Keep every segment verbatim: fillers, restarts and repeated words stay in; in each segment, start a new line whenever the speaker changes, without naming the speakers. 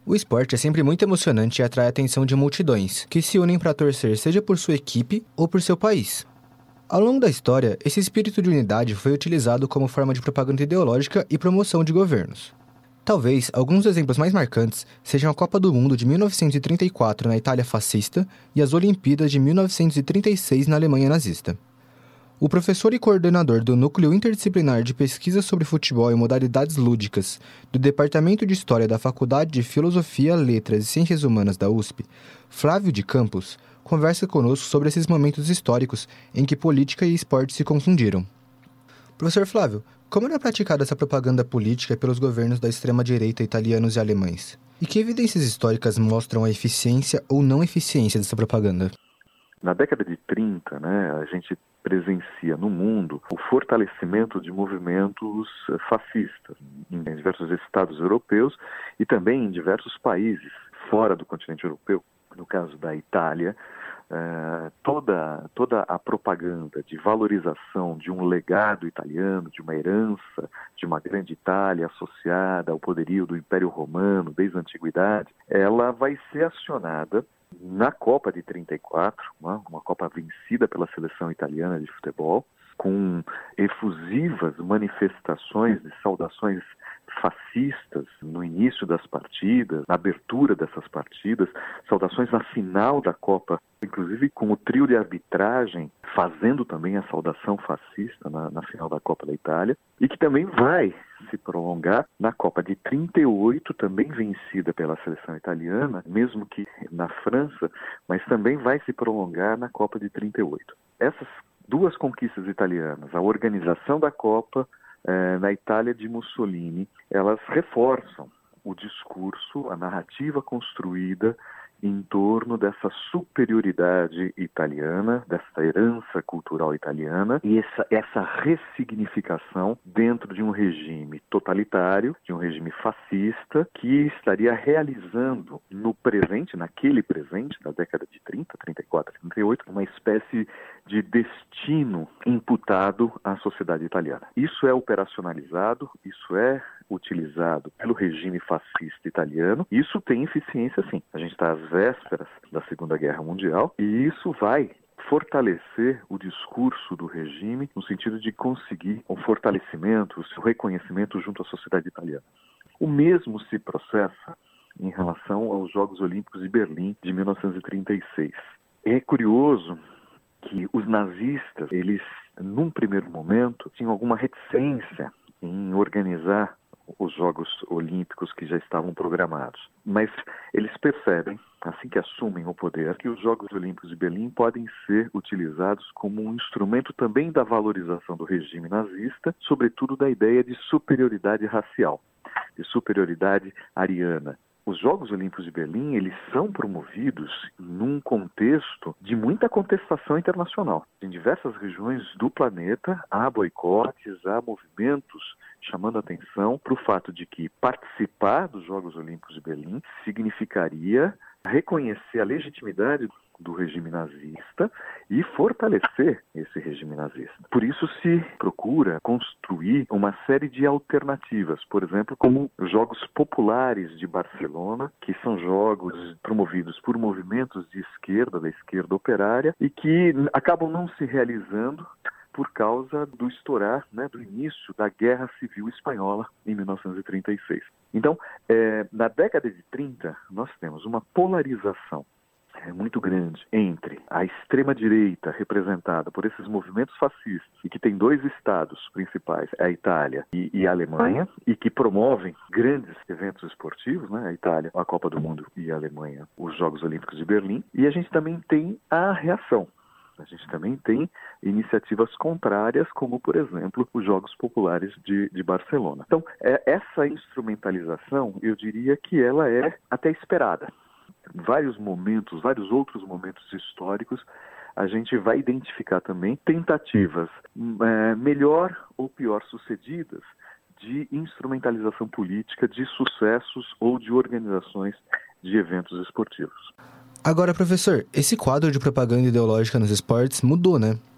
O esporte é sempre muito emocionante e atrai a atenção de multidões, que se unem para torcer seja por sua equipe ou por seu país. Ao longo da história, esse espírito de unidade foi utilizado como forma de propaganda ideológica e promoção de governos. Talvez alguns exemplos mais marcantes sejam a Copa do Mundo de mil novecentos e trinta e quatro na Itália fascista e as Olimpíadas de mil novecentos e trinta e seis na Alemanha nazista. O professor e coordenador do Núcleo Interdisciplinar de Pesquisa sobre Futebol e Modalidades Lúdicas do Departamento de História da Faculdade de Filosofia, Letras e Ciências Humanas da U S P, Flávio de Campos, conversa conosco sobre esses momentos históricos em que política e esporte se confundiram. Professor Flávio, como era praticada essa propaganda política pelos governos da extrema-direita italianos e alemães? E que evidências históricas mostram a eficiência ou não eficiência dessa propaganda?
Na década de trinta, né, a gente presencia no mundo o fortalecimento de movimentos fascistas em diversos estados europeus e também em diversos países fora do continente europeu. No caso da Itália, Uh, toda, toda a propaganda de valorização de um legado italiano, de uma herança, de uma grande Itália associada ao poderio do Império Romano desde a Antiguidade, ela vai ser acionada na Copa de trinta e quatro, uma, uma Copa vencida pela seleção italiana de futebol, com efusivas manifestações de saudações fascistas no início das partidas, na abertura dessas partidas, saudações na final da Copa, inclusive com o trio de arbitragem fazendo também a saudação fascista na, na final da Copa da Itália, e que também vai se prolongar na Copa de trinta e oito, também vencida pela seleção italiana, mesmo que na França, mas também vai se prolongar na Copa de trinta e oito. Essas duas conquistas italianas, a organização da Copa eh, na Itália de Mussolini, elas reforçam o discurso, a narrativa construída em torno dessa superioridade italiana, dessa herança cultural italiana e essa, essa ressignificação dentro de um regime totalitário, de um regime fascista, que estaria realizando no presente, naquele presente, da década de trinta, trinta e quatro, trinta e oito, uma espécie de destino imputado à sociedade italiana. Isso é operacionalizado, isso é utilizado pelo regime fascista italiano. Isso tem eficiência, sim. A gente está às vésperas da Segunda Guerra Mundial e isso vai fortalecer o discurso do regime no sentido de conseguir um fortalecimento, o seu reconhecimento junto à sociedade italiana. O mesmo se processa em relação aos Jogos Olímpicos de Berlim de mil novecentos e trinta e seis. É curioso que os nazistas, eles, num primeiro momento, tinham alguma reticência em organizar os Jogos Olímpicos que já estavam programados. Mas eles percebem, assim que assumem o poder, que os Jogos Olímpicos de Berlim podem ser utilizados como um instrumento também da valorização do regime nazista, sobretudo da ideia de superioridade racial, de superioridade ariana. Os Jogos Olímpicos de Berlim, eles são promovidos num contexto de muita contestação internacional. Em diversas regiões do planeta, há boicotes, há movimentos chamando a atenção para o fato de que participar dos Jogos Olímpicos de Berlim significaria reconhecer a legitimidade do regime nazista e fortalecer esse regime nazista. Por isso se procura construir uma série de alternativas, por exemplo, como os Jogos Populares de Barcelona, que são jogos promovidos por movimentos de esquerda, da esquerda operária, e que acabam não se realizando por causa do estourar, né, do início da Guerra Civil Espanhola em mil novecentos e trinta e seis. Então, é, na década de trinta, nós temos uma polarização é muito grande entre a extrema-direita representada por esses movimentos fascistas e que tem dois estados principais, a Itália e, e a Alemanha, e que promovem grandes eventos esportivos, né? A Itália, a Copa do Mundo, e a Alemanha, os Jogos Olímpicos de Berlim. E a gente também tem a reação. A gente também tem iniciativas contrárias, como, por exemplo, os Jogos Populares de, de Barcelona. Então, é, essa instrumentalização, eu diria que ela é até esperada. Vários momentos, vários outros momentos históricos, a gente vai identificar também tentativas é, melhor ou pior sucedidas de instrumentalização política de sucessos ou de organizações de eventos esportivos.
Agora, professor, esse quadro de propaganda ideológica nos esportes mudou, né?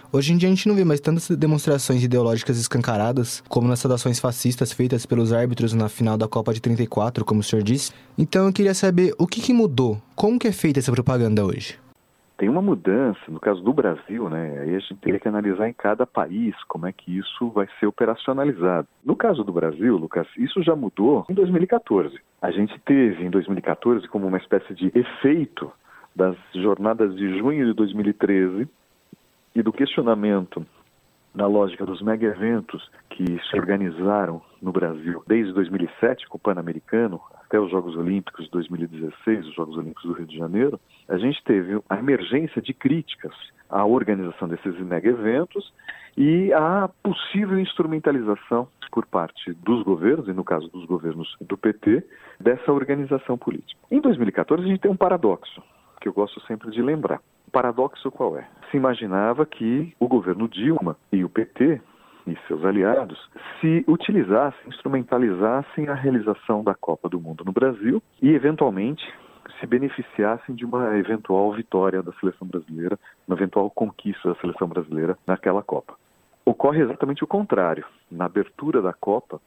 Hoje em dia a gente não vê mais tantas demonstrações ideológicas escancaradas, como nas saudações fascistas feitas pelos árbitros na final da Copa de trinta e quatro, como o senhor disse. Então eu queria saber o que, que mudou, como que é feita essa propaganda hoje?
Tem uma mudança, no caso do Brasil, né? Aí a gente teria que analisar em cada país como é que isso vai ser operacionalizado. No caso do Brasil, Lucas, isso já mudou em dois mil e catorze. A gente teve em dois mil e catorze como uma espécie de efeito das jornadas de junho de dois mil e treze e do questionamento na lógica dos mega-eventos que se organizaram no Brasil desde dois mil e sete, com o Pan-Americano, até os Jogos Olímpicos de dois mil e dezesseis, os Jogos Olímpicos do Rio de Janeiro, a gente teve a emergência de críticas à organização desses mega-eventos e à possível instrumentalização por parte dos governos, e no caso dos governos do P T, dessa organização política. Em dois mil e catorze a gente tem um paradoxo, que eu gosto sempre de lembrar. O paradoxo qual é? Se imaginava que o governo Dilma e o P T e seus aliados se utilizassem, instrumentalizassem a realização da Copa do Mundo no Brasil e, eventualmente, se beneficiassem de uma eventual vitória da seleção brasileira, uma eventual conquista da seleção brasileira naquela Copa. Ocorre exatamente o contrário. Na abertura da Copa,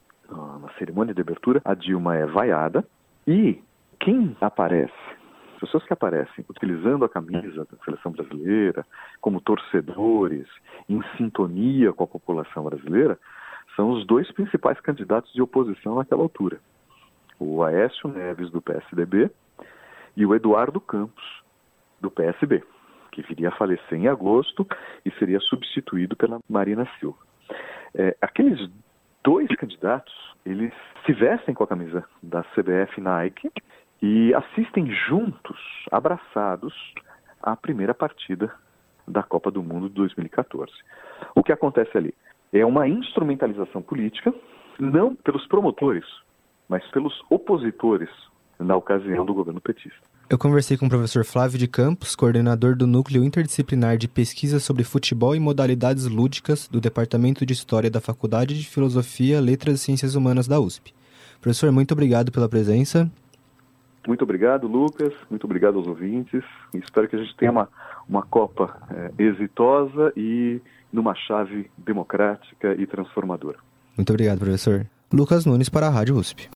na cerimônia de abertura, a Dilma é vaiada e quem aparece? As pessoas que aparecem utilizando a camisa da seleção brasileira como torcedores, em sintonia com a população brasileira, são os dois principais candidatos de oposição naquela altura. O Aécio Neves, do P S D B, e o Eduardo Campos, do P S B, que viria a falecer em agosto e seria substituído pela Marina Silva. É, aqueles dois candidatos, eles se vestem com a camisa da C B F Nike e assistem juntos, abraçados, à primeira partida da Copa do Mundo de dois mil e catorze. O que acontece ali é uma instrumentalização política, não pelos promotores, mas pelos opositores na ocasião do governo petista.
Eu conversei com o professor Flávio de Campos, coordenador do Núcleo Interdisciplinar de Pesquisa sobre Futebol e Modalidades Lúdicas do Departamento de História da Faculdade de Filosofia, Letras e Ciências Humanas da U S P. Professor, muito obrigado pela presença.
Muito obrigado, Lucas. Muito obrigado aos ouvintes. Espero que a gente tenha uma, uma Copa é, exitosa e numa chave democrática e transformadora.
Muito obrigado, professor. Lucas Nunes para a Rádio U S P.